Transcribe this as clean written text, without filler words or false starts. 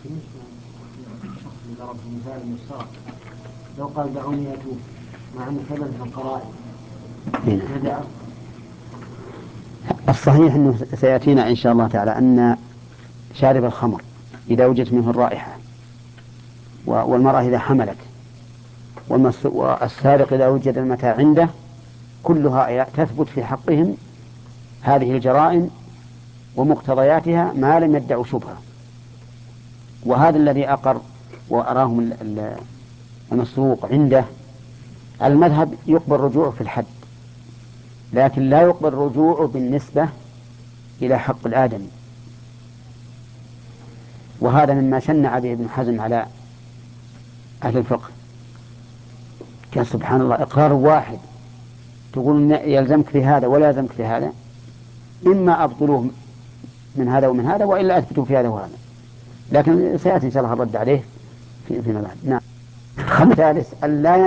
الشخص اللي ضرب مثال المشترك لو قال دعوني أتوب مع أن ثبت في القرائن ندعه. الصحيح أنه سيأتينا إن شاء الله تعالى أن شارب الخمر إذا وجدت منه الرائحة، والمرأة إذا حملت، والسارق إذا وجد المتاع عنده، كلها تثبت في حقهم هذه الجرائم ومقتضياتها ما لم يدعوا شبهة. وهذا الذي أقر وأراهم المسروق عنده المذهب يقبل رجوعه في الحد، لكن لا يقبل رجوعه بالنسبة إلى حق الآدمي. وهذا مما شنع به ابن حزم على أهل الفقه. كان سبحان الله إقرار واحد تقول يلزمك في هذا ولا يلزمك في هذا، إما أبطلوه من هذا ومن هذا، وإلا أثبتوا في هذا وهذا. لكن سيأتي إن شاء الله الرد عليه في مباحث. نعم. الثالث